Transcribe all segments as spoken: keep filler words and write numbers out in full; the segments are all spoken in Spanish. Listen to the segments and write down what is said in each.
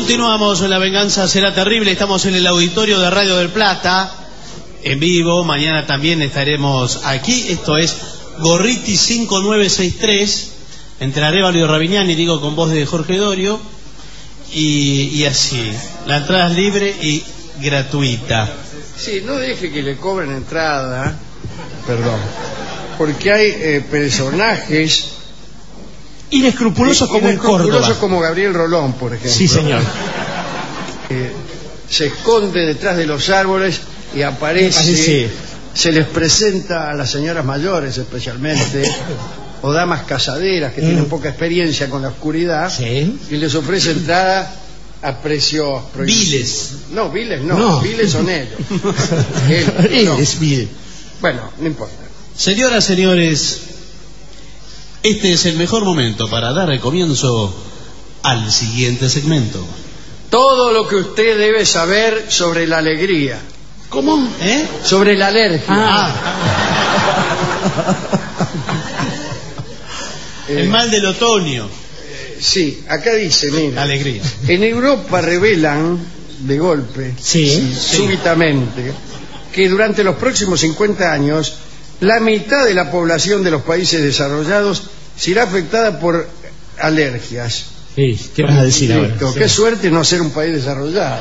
Continuamos, La Venganza Será Terrible. Estamos en el auditorio de Radio del Plata, en vivo. Mañana también estaremos aquí. Esto es Gorriti cinco nueve seis tres, entre Arévalo y Ravignani, digo con voz de Jorge Dorio. Y, y así, la entrada es libre y gratuita. Sí, no deje que le cobren entrada, perdón, porque hay eh, personajes inescrupulosos como en Córdoba. Inescrupulosos como Gabriel Rolón, por ejemplo. Sí, señor. Eh, se esconde detrás de los árboles y aparece, Parece... se les presenta a las señoras mayores especialmente, o damas casaderas que mm. tienen poca experiencia con la oscuridad, sí. y les ofrece entrada a precios prohibidos. Viles. No, viles no, no. viles son ellos. Él, no. Es vil. Bueno, no importa. Señoras, señores, este es el mejor momento para dar el comienzo al siguiente segmento. Todo lo que usted debe saber sobre la alegría. ¿Cómo? ¿Eh? Sobre la alergia. Ah. El eh, mal del otoño. eh, Sí, acá dice, mira. Alegría. En Europa revelan de golpe, Sí, sí, sí. súbitamente, que durante los próximos cincuenta años la mitad de la población de los países desarrollados será afectada por alergias. Sí, ¿qué vas a decir ahora? Listo, Sí. qué suerte no ser un país desarrollado.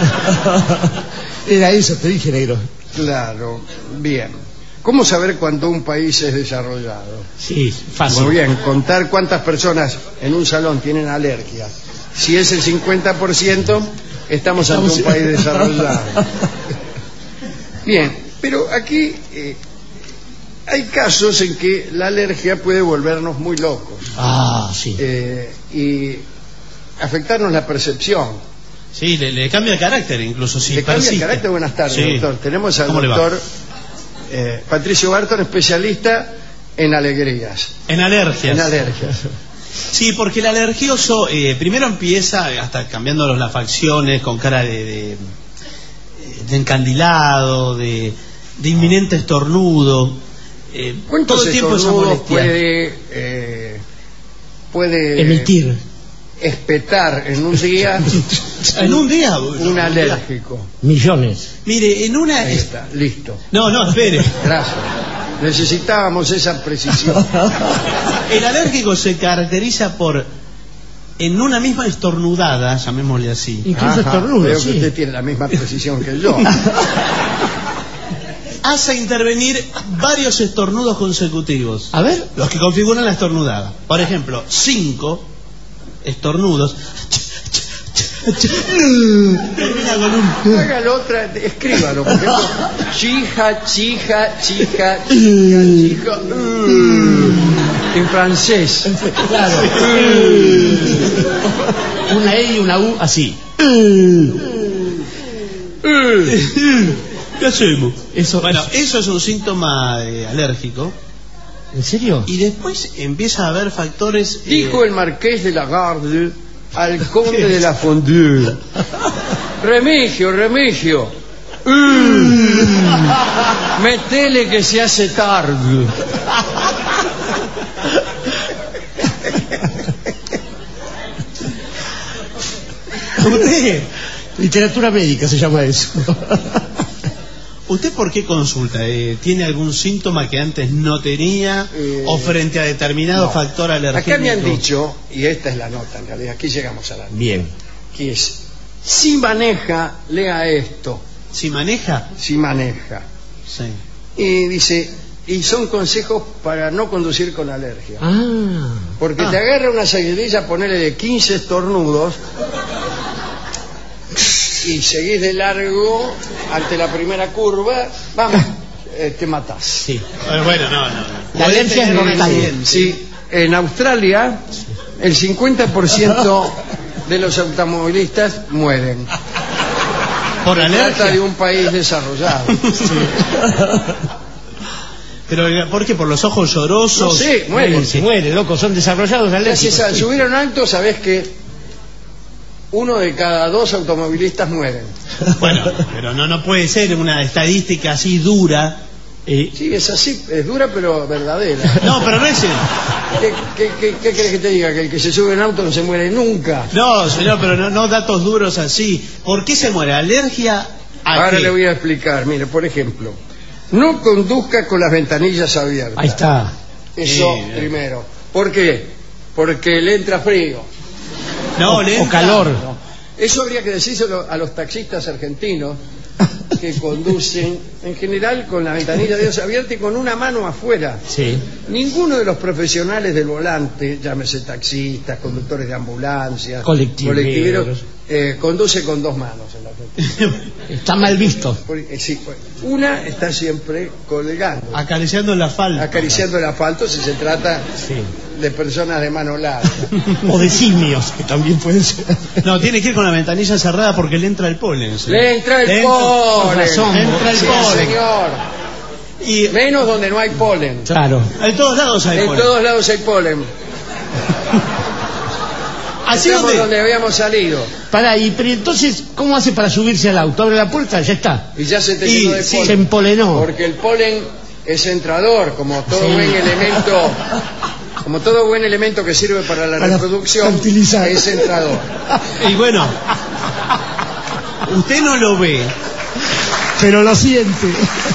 Era eso, te dije, negro. Claro, bien. ¿Cómo saber cuándo un país es desarrollado? Sí, fácil. Muy bien, contar cuántas personas en un salón tienen alergia. Si es el cincuenta por ciento, estamos ante un país desarrollado. Bien, pero aquí eh, hay casos en que la alergia puede volvernos muy locos. Ah, sí. Eh, y afectarnos la percepción. Sí, le, le cambia el carácter incluso. Si ¿Le cambia el persiste. carácter? Buenas tardes, Sí. doctor. Tenemos al ¿Cómo le va? doctor eh, Patricio Barton, especialista en alegrías. En alergias. En alergias. Sí, porque el alergioso eh, primero empieza hasta cambiando las facciones con cara de, de, de encandilado, de, de inminente estornudo. Eh, ¿Cuántos todo el tiempo esa estornudos molestia. puede, eh, puede Emitir. espetar en un día En un día. un alérgico? Millones. Mire, en una. Ahí está, listo. No, no, espere. Gracias. Necesitábamos esa precisión. El alérgico se caracteriza por, en una misma estornudada, llamémosle así, Incluso Ajá, estornudo, veo que sí. usted tiene la misma precisión que yo. hace intervenir varios estornudos consecutivos. A ver. Los que configuran la estornudada. Por ejemplo, cinco estornudos. Termina con un... Hágalo otra, escríbalo, por ejemplo. Chija, chija, chija, chija, chija. uh, En francés. Claro. Una E y una U así. ¿Qué hacemos? Eso, Bueno, eso es un síntoma eh, alérgico. ¿En serio? Y después empieza a haber factores... eh, Dijo el marqués de Lagarde al conde de la Fondue: Remigio, Remigio, uh, metele que se hace tarde. ¿Usted? Literatura médica se llama eso. ¿Usted por qué consulta? Eh, ¿Tiene algún síntoma que antes no tenía Eh, o frente a determinado no. factor alérgico? Acá me han dicho, y esta es la nota en realidad, aquí llegamos a la nota, Bien. que es: si maneja, lea esto, ¿Si maneja? si maneja. Sí. Y dice, y son consejos para no conducir con alergia. Ah. Porque Ah. te agarra una seguidilla, ponele de quince estornudos, y seguís de largo ante la primera curva, vamos, eh, te matás. Sí. Bueno, bueno, no, no. La alergia es mortal. Sí, en Australia el cincuenta por ciento de los automovilistas mueren. ¿Por Se trata alergia? de un país desarrollado. Pero, ¿por qué? ¿Por los ojos llorosos? No sé, mueren. Se muere, loco, son desarrollados Gracias alérgicos. a subir a un alto, sabés que uno de cada dos automovilistas mueren. Bueno, pero no, no puede ser una estadística así dura Eh, Sí, es así, es dura pero verdadera. No, pero no es el... ¿Qué, qué, qué, qué querés que te diga? Que el que se sube en auto no se muere nunca. No, señor, pero no, no datos duros así. ¿Por qué se muere? ¿Alergia a Ahora qué? le voy a explicar. Mire, por ejemplo, no conduzca con las ventanillas abiertas. ahí está. Eso Sí, bien. primero. ¿Por qué? Porque le entra frío. No, o, le o entra- calor. Eso habría que decírselo a los taxistas argentinos que conducen en general con la ventanilla de Dios abierta y con una mano afuera. Sí. Ninguno de los profesionales del volante, llámese taxistas, conductores de ambulancias, Colectiveros. colectiveros, eh, conduce con dos manos en la frente. Está mal visto. Porque, eh, sí, pues, una está siempre colgando, Acariciando la falda. acariciando el asfalto si se trata Sí. de personas de mano larga. O de simios, que también pueden ser. No, tiene que ir con la ventanilla cerrada porque le entra el polen. señor. Le entra el Le entra- polen. con razón. Le entra el Sí, polen. señor. Y Menos donde no hay polen. Claro. en todos lados hay En polen. todos lados hay polen. Así Estamos donde... donde habíamos salido. Pará, y pero entonces, ¿cómo hace para subirse al auto? Abre la puerta, ya está. Y ya se te Y llenó de sí, polen. Se empolenó. Porque el polen es entrador, como todo Sí. buen elemento, como todo buen elemento que sirve para la Para reproducción, fertilizar. es entrador. Y bueno, usted no lo ve. Pero lo siente.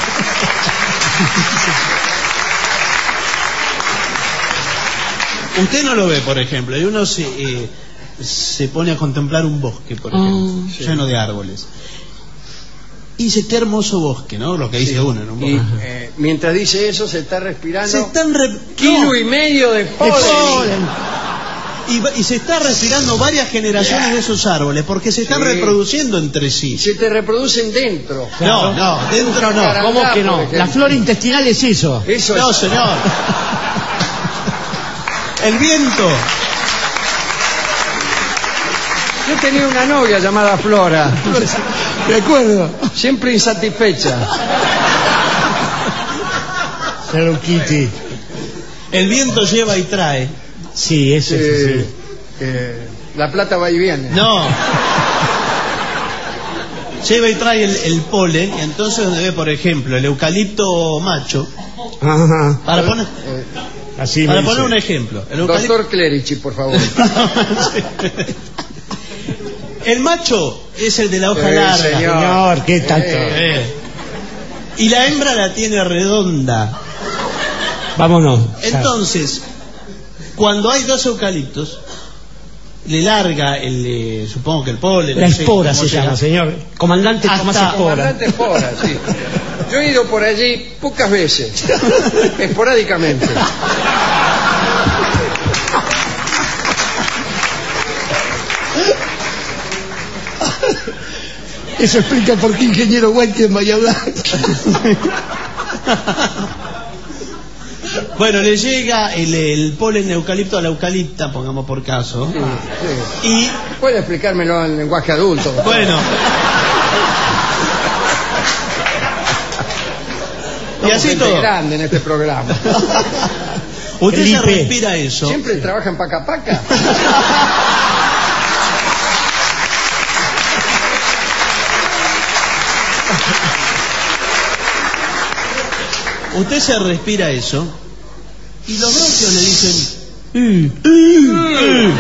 Usted no lo ve, por ejemplo, y uno se, eh, se pone a contemplar un bosque, por ejemplo, Ah, lleno de árboles. Y dice, qué hermoso bosque, ¿no? Lo que dice uno en un Y bosque. eh, mientras dice eso, se está respirando Se están re- kilo no, y medio de De polen. polen. y, va- y se está respirando varias generaciones de esos árboles, porque se están Sí. reproduciendo entre sí. Y se te reproducen dentro. No, no, dentro no. Caramba, ¿Cómo que por no? ejemplo. La flora intestinal es eso. Eso No, es. señor. El viento. Yo tenía una novia llamada Flora, De acuerdo. siempre insatisfecha. Hello Kitty. El viento lleva y trae. Sí, eso es Eh, así. eh, la plata va y viene. No. Lleva y trae el, el polen, y entonces donde ve, por ejemplo, el eucalipto macho, Ajá. para poner, Eh, Así para me poner un dice. ejemplo. El eucalipto... doctor Clerici, por favor. El macho es el de la hoja Sí, larga. señor. Señor, ¿qué tanto? Eh. Eh. Y la hembra la tiene redonda. Vámonos. Entonces, cuando hay dos eucaliptos, le larga el, eh, supongo que el polen. La no sé espora cómo se llama, señor. Comandante Hasta- Tomás Espora. Comandante Espora, sí. Yo he ido por allí pocas veces, esporádicamente. Eso explica por qué ingeniero White en Bahía Blanca. Bueno, le llega el, el polen de eucalipto a la eucalipta, pongamos por caso. Sí, sí. Y, Puede explicármelo en lenguaje adulto. bueno. Y Somos así gente todo. grande en este programa. Usted se Felipe. respira eso. ¿Siempre trabaja en Paca Paca? Usted se respira eso. Y los bronquios le dicen. "Mm,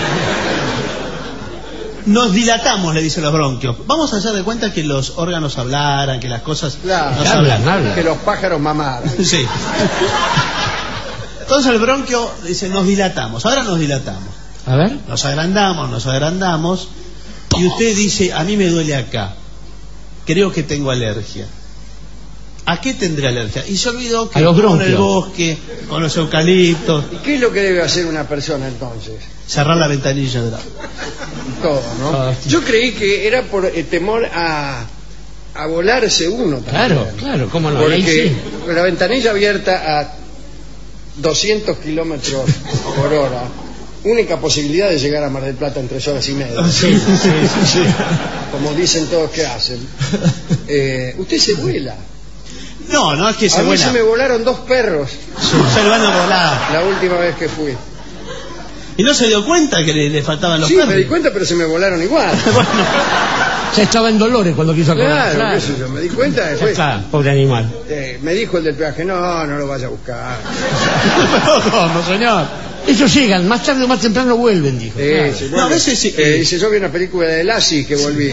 Nos dilatamos, le dicen los bronquios. Vamos a hacer de cuenta que los órganos hablaran, que las cosas Claro. nos Hablan, hablan. hablan. Que los pájaros mamaran. Sí. Entonces el bronquio dice, nos dilatamos. Ahora nos dilatamos. A ver. Nos agrandamos, nos agrandamos. Y usted dice, a mí me duele acá. Creo que tengo alergia. ¿A qué tendré alergia? Y se olvidó que A los con bronquios. el bosque, con los eucaliptos, ¿Y qué es lo que debe hacer una persona entonces? cerrar la ventanilla del auto. Todo, ¿no? Ah, sí. Yo creí que era por eh, temor a, a volarse uno también. Claro, claro, cómo no. Y ahí Porque sí. la ventanilla abierta a doscientos kilómetros por hora, única posibilidad de llegar a Mar del Plata en tres horas y media, Sí, sí, sí, sí. como dicen todos que hacen. Eh, usted se vuela. No, no es que se A mí vuela. se me volaron dos perros Se lo van a volar. la última vez que fui. ¿Y no se dio cuenta que le, le faltaban los Sí, perros? me di cuenta, pero se me volaron igual. Bueno, Ya estaba en dolores cuando quiso acordar. Claro, qué sé yo, me di cuenta Ya después. está, pobre animal. Eh, me dijo el del peaje, no, no lo vaya a buscar. pero ¿cómo, señor? Ellos llegan, más tarde o más temprano vuelven, dijo. Eh, Claro. sí, No, bueno, a veces sí. eh, dice, yo vi una película de Lassie que volvía.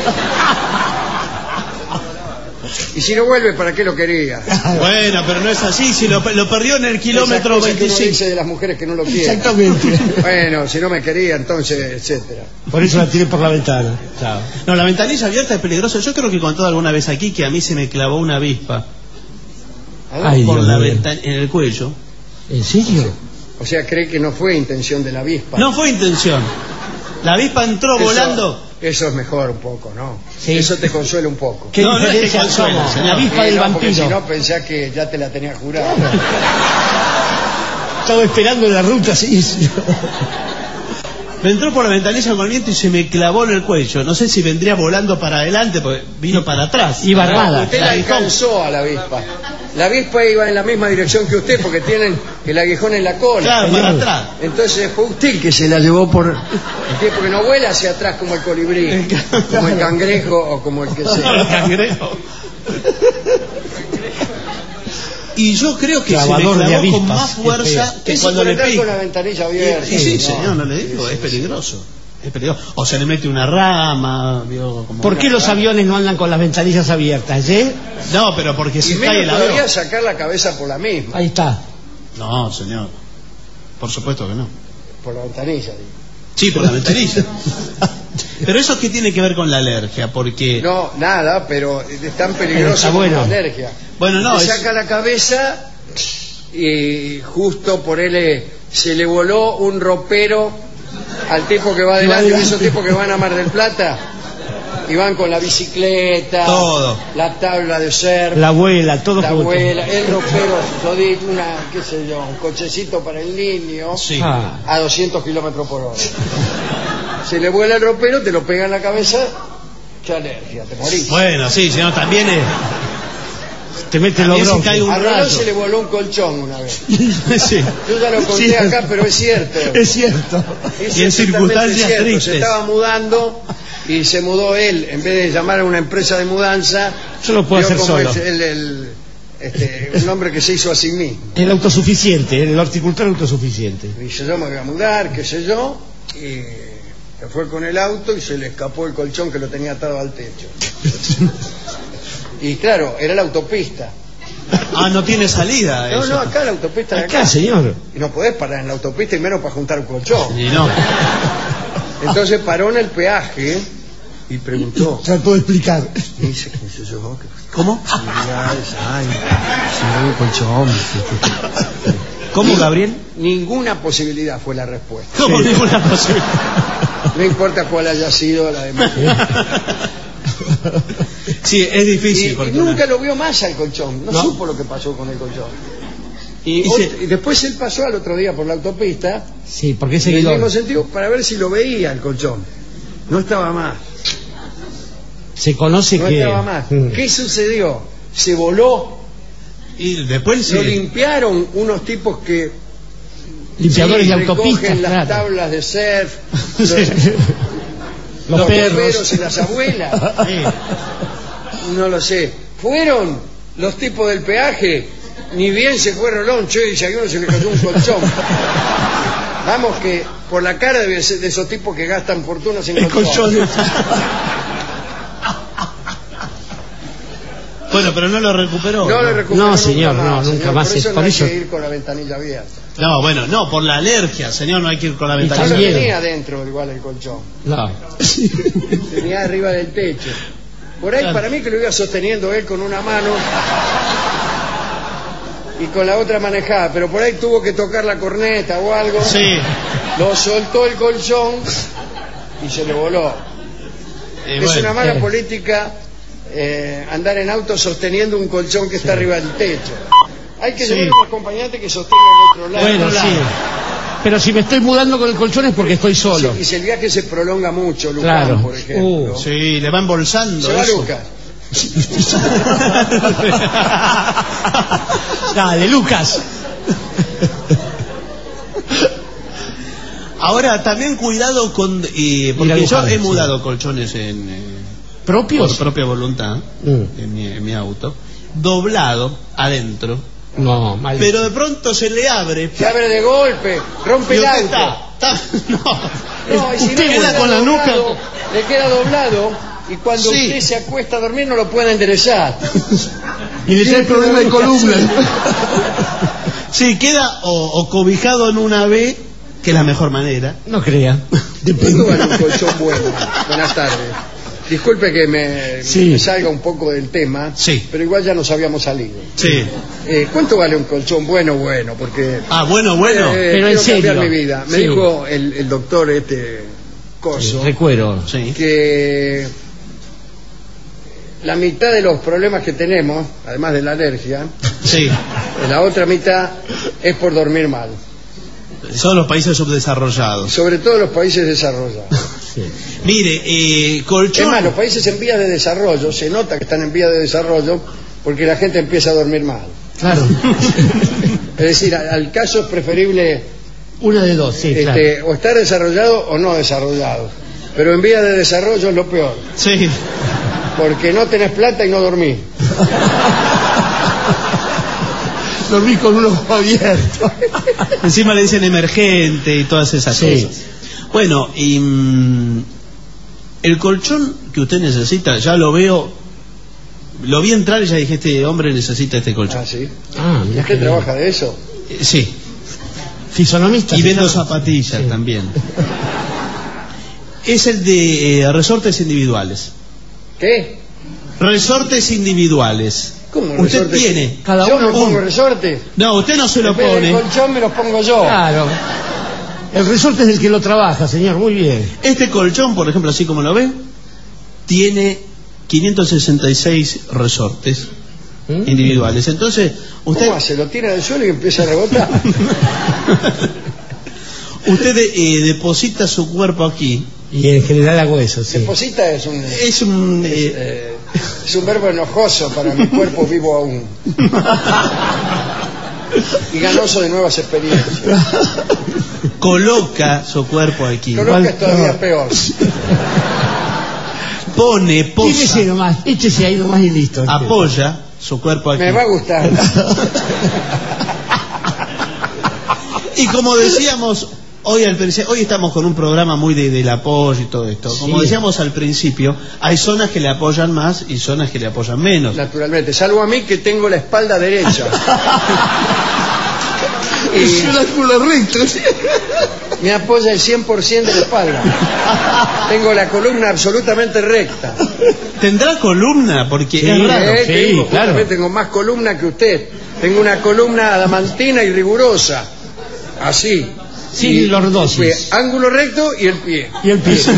Y si no vuelve, ¿para qué lo quería? Bueno, pero no es así, si lo, lo perdió en el kilómetro Esas cosas que uno veinticinco. dice de las mujeres que no lo quieren. Exactamente. Bueno, si no me quería, entonces, etcétera. Por eso la tiré por la ventana. Chao. No, la ventanilla abierta es peligrosa. Yo creo que contó alguna vez aquí que a mí se me clavó una avispa Ay, por Dios la mío. ventana en el cuello. ¿En serio? O sea, cree que no fue intención de la avispa. No fue intención. La avispa entró Eso- volando. Eso es mejor un poco, ¿no? Sí. Eso te consuela un poco. ¿Qué No, no es que diferencia consuela, somos? señor. La avispa Eh, del no, porque vampiro. si no, pensás que ya te la tenía jurada. Estaba esperando en la ruta, sí. sí. Me entró por la ventanilla con el viento y se me clavó en el cuello. No sé si vendría volando para adelante, porque vino para atrás. Iba armada. Usted la El aguijón. alcanzó a la avispa. La avispa iba en la misma dirección que usted porque tienen el aguijón en la cola. Claro, para atrás. Entonces fue usted el que se la llevó por... ¿Qué? Porque no vuela hacia atrás como el colibrí, como el cangrejo o como el que Los sea. cangrejos. Y yo creo que Clavador se me de clavó con avispas, más qué fuerza feo. que Eso cuando por le andar pica. con la ventanilla abierta. Sí, sí, No, señor, no le digo, es peligroso. Es peligroso. O se le mete una rama, vio, como ¿Por una qué los rama. aviones no andan con las ventanillas abiertas, eh? No, pero porque Y se cae el menos avión. todavía sacar la cabeza por la misma, Ahí está. No, señor. Por supuesto que no. por la ventanilla. Digo. Sí, por la ventanilla. Pero eso qué tiene que ver con la alergia, porque No, nada, pero es tan peligroso Está como bueno. la alergia. bueno, no, Te es, saca la cabeza y justo por él eh, se le voló un ropero al tipo que va adelante, adelante. esos tipos que van a Mar del Plata y van con la bicicleta, Todo. la tabla de surf, La abuela, todo la junto. abuela, el ropero, yo di una, qué sé yo, un cochecito para el niño sí. Ah, a doscientos kilómetros por hora. Se le vuela el ropero, te lo pega en la cabeza, qué alergia, te morís. Bueno, sí, señor, también es. te mete los También si bronquios. cae un A Rolón rayo. se le voló un colchón una vez. Sí. Yo ya lo conté Sí. acá, pero es cierto. Es cierto. Es Y en totalmente circunstancias cierto. tristes. Se estaba mudando y se mudó él. En vez de llamar a una empresa de mudanza, Yo lo puedo vio hacer cómo solo. es el, el- este, un hombre que se hizo a sí mismo. El autosuficiente, el horticultor autosuficiente. Y dice, yo me voy a mudar, qué sé yo, y se fue con el auto y se le escapó el colchón que lo tenía atado al techo. Y claro, era la autopista. Ah, no tiene salida No, eso. no, acá la autopista de Acá, acá. señor. Y no podés parar en la autopista y menos para juntar un colchón. Y no. Entonces paró en el peaje y preguntó. Trató de explicar. Y dice, ¿qué sé yo? ¿Qué ¿Cómo? posibilidades hay? Si no hay un colchón. ¿Cómo, Gabriel? Ninguna posibilidad fue la respuesta. ¿Cómo ninguna posibilidad? No importa cuál haya sido la demás. Sí, es Y, difícil. y Porque nunca lo vio más al colchón. No, No. supo lo que pasó con el colchón. Y, Y ot- se- y después él pasó al otro día por la autopista, Sí, porque es en el mismo seguidor. sentido, para ver si lo veía el colchón. No estaba más. Se conoce No que... estaba más. Mm. ¿Qué sucedió? Se voló. Y después Lo sí. limpiaron unos tipos que Limpiadores sí, de recogen autopistas, las claro. tablas de surf, Sí. los, Los perros perros. y las abuelas. Sí. No lo sé. Fueron los tipos del peaje. Ni bien se fue Rolón, che, y si a uno se le cayó un colchón. Vamos que por la cara debe ser de esos tipos que gastan fortunas en El colchón. colchones. Bueno, pero no lo recuperó. No le recuperó No, señor, nunca no, más, nunca señor. más. Por eso Por no hay eso- que ir con la ventanilla abierta. No, bueno, no, por la alergia, señor, no hay que ir con la Y Yo ventana. lo también. tenía adentro igual el colchón. No. Tenía arriba del techo. Por ahí Claro. para mí que lo iba sosteniendo él con una mano y con la otra manejada, pero por ahí tuvo que tocar la corneta o algo. Sí. Lo soltó el colchón y se le voló. Eh, es bueno. una mala eh. política eh, andar en auto sosteniendo un colchón que está arriba del techo. Hay que Sí. llevar un acompañante que sostenga el otro lado. Bueno, otro sí. lado. Pero si me estoy mudando con el colchón es porque estoy solo. Sí, y si el viaje se prolonga mucho, Lucas, Claro. por ejemplo. Uh, Sí, le va embolsando. Se va eso. Lucas. Dale, Lucas. Ahora, también cuidado con... Eh, porque yo he mudado sí. colchones en... Eh, ¿Propios? Por propia voluntad, mm. en, mi, en mi auto. Doblado, adentro. No, mal. Pero de pronto se le abre. Se abre de golpe, rompe el auto. Está, está, no. No, y si usted no queda con la doblado, nuca. le queda doblado y cuando sí. usted se acuesta a dormir no lo puede enderezar. Y le trae problema de columna. Sí, queda o, o cobijado en una B, que es la mejor manera. No crea. ¿Cuánto vale un colchón bueno? Buenas tardes. Disculpe que me, sí. me salga un poco del tema, sí. pero igual ya nos habíamos salido. Sí. Eh, ¿Cuánto vale un colchón bueno, bueno? Porque ah, bueno, bueno. Eh, pero en serio. cambiar mi vida. Me sí. dijo el, el doctor este Coso, sí, recuerdo, sí. que la mitad de los problemas que tenemos, además de la alergia, sí. la otra mitad es por dormir mal. Son los países subdesarrollados. Sobre todo los países desarrollados. Sí. Mire, eh, colchón... Es más, los países en vías de desarrollo, se nota que están en vías de desarrollo porque la gente empieza a dormir mal. Claro. Es decir, al, al caso es preferible... Una de dos, sí, este, claro. O estar desarrollado o no desarrollado. Pero en vías de desarrollo es lo peor. Sí. Porque no tenés plata y no dormís. Dormí con un ojo abierto. Encima le dicen emergente y todas esas sí. cosas. Bueno, y mm, el colchón que usted necesita, ya lo veo, lo vi entrar y ya dije, este hombre necesita este colchón. Ah, sí. Ah, ¿Y usted trabaja de eso? Eh, sí. Fisonomista. Y vendo zapatillas sí. también. Es el de eh, resortes individuales. ¿Qué? Resortes individuales. ¿Cómo usted resorte? tiene cada ¿Yo uno me pongo un... resorte? No, usted no se lo en vez pone. del colchón me los pongo yo. Claro. El resorte es el que lo trabaja, señor, muy bien. Este colchón, por ejemplo, así como lo ve, tiene quinientos sesenta y seis resortes ¿Mm? individuales. Entonces, usted... ¿Cómo hace? ¿Lo tira del suelo y empieza a rebotar? Usted eh, deposita su cuerpo aquí. Y en general hago eso, sí. Deposita es un... Es un... Es, Eh... eh, es un verbo enojoso para mi cuerpo vivo aún. Y ganoso de nuevas experiencias. Coloca su cuerpo aquí. Coloca es todavía peor. Pone, posa. Échese nomás, échese ahí nomás y listo. Apoya su cuerpo aquí. Me va a gustar. Y como decíamos hoy al principio, hoy estamos con un programa muy de, del apoyo y todo esto. Como sí. decíamos al principio, hay zonas que le apoyan más y zonas que le apoyan menos. Naturalmente, salvo a mí que tengo la espalda derecha. Y es un ángulo recto. Me apoya el cien por ciento de la espalda. Tengo la columna absolutamente recta. ¿Tendrá columna? Porque sí, es raro. Eh, sí, tengo, claro. tengo más columna que usted. Tengo una columna adamantina y rigurosa. Así. Sin y, lordosis. Ángulo recto y el pie. Y el pie.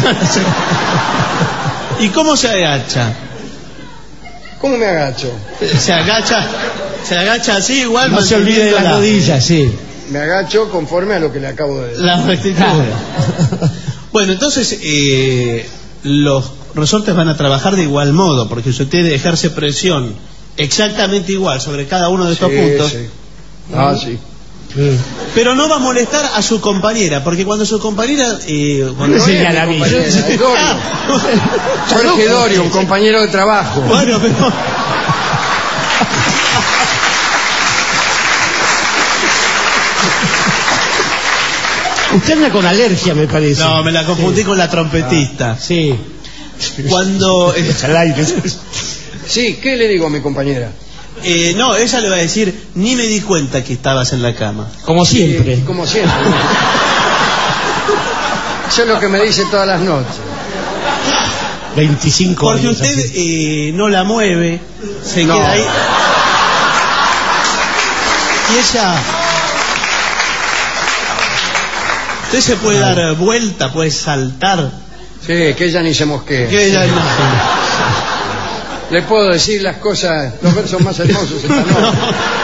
¿Y cómo se agacha? ¿Cómo me agacho? Se agacha, se agacha así igual. No se olvide de las la... rodillas, sí. Me agacho conforme a lo que le acabo de decir. La rectitud. Claro. Bueno, entonces eh, los resortes van a trabajar de igual modo, porque si usted ejerce presión exactamente igual sobre cada uno de estos sí, puntos. Sí. Ah, sí. Pero no va a molestar a su compañera, porque cuando su compañera eh, cuando no es la compañera, es Dorio. Jorge Dorio, un compañero de trabajo. Bueno, pero usted anda con alergia, me parece. no, me la confundí sí. con la trompetista. Ah, sí. Cuando eh, sí, ¿qué le digo a mi compañera? Eh, no, ella le va a decir, ni me di cuenta que estabas en la cama. Como siempre. Sí, como siempre. Eso es lo que me dice todas las noches. veinticinco Porque años. Porque usted eh, no la mueve, se no. queda ahí. Y ella... Usted se puede no. dar vuelta, puede saltar. Sí, que ella ni se mosquee. Que ella no. Le puedo decir las cosas, los versos más hermosos esta noche. No.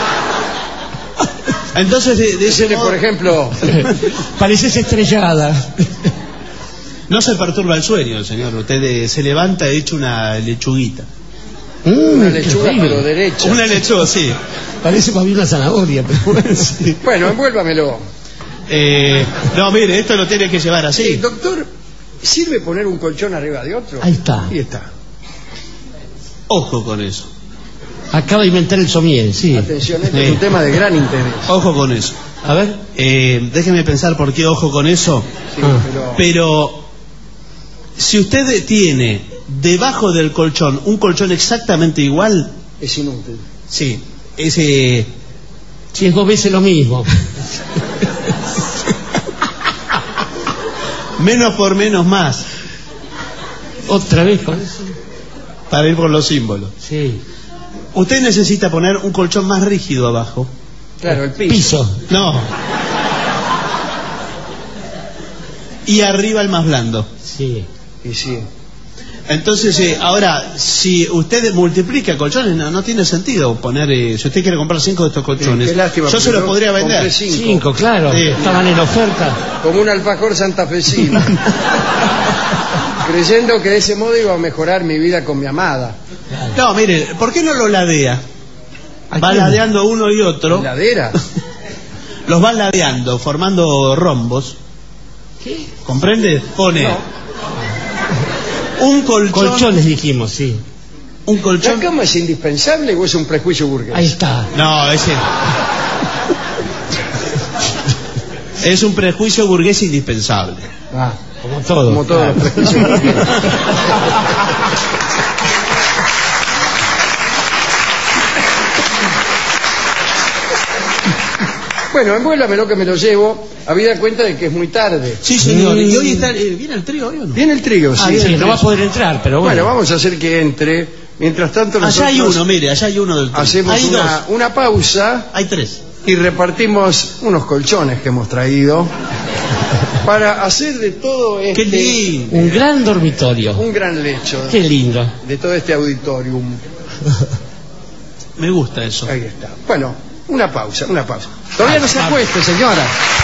Entonces, de, de ese modo... por ejemplo... Pareces estrellada. No se perturba el sueño, señor. Usted eh, se levanta hecho una lechuguita. Mm, una lechuga, pero derecha. Una lechuga, sí. Parece más bien una zanahoria, pero bueno, sí. Bueno, envuélvamelo. Eh, no, mire, esto lo tiene que llevar Eh, así. doctor, ¿sirve poner un colchón arriba de otro? Ahí está. Ahí está. Ojo con eso. Acaba de inventar el somier, sí. Atención, este Sí. es un tema de gran interés. Ojo con eso. A ver. Eh, déjeme pensar por qué ojo con eso. Sí, Ah. pero... Pero si usted tiene debajo del colchón un colchón exactamente igual, es inútil. sí, ese Si es dos veces lo mismo. menos por menos más, Otra vez con eso. para ir por los símbolos. Sí. Usted necesita poner un colchón más rígido abajo. Claro, el piso. Piso. No. Y arriba el más blando. Sí. Y sí. Entonces, eh, ahora, si usted multiplica colchones, no, no tiene sentido poner, eh, si usted quiere comprar cinco de estos colchones, Sí, qué lástima, yo se porque los podría compré vender. cinco. Cinco, claro. Sí. Estaban en oferta. Como un alfajor santafesino. Creyendo que de ese modo iba a mejorar mi vida con mi amada. No, mire, ¿por qué no lo ladea? ¿A Va quién? ladeando uno y otro, ¿Heladera? los va ladeando, formando rombos. ¿Qué? ¿Comprende? Pone No. un colchón, Colchones dijimos, sí. un ¿La colchón. cama es indispensable o es un prejuicio burgués? Ahí está. No, ese es un prejuicio burgués indispensable. Ah, Como todo. como todos los prejuicios burgueses. Bueno, envuélvamelo que me lo llevo, habida cuenta de que es muy tarde. Sí, señor. ¿Y hoy está, eh, viene el trío hoy o no? ¿Viene el trío? Ah, Sí. sí, no va a poder entrar, pero bueno. Bueno, vamos a hacer que entre. Mientras tanto nosotros Allá hay uno, mire, allá hay uno del trío. hacemos Hay una, dos, una pausa hay tres. y repartimos unos colchones que hemos traído para hacer de todo este Qué lindo. Un gran dormitorio. un gran lecho, Qué lindo. de todo este auditorium. Me gusta eso. Ahí está. Bueno, una pausa, una pausa. Todavía no se acueste, señora.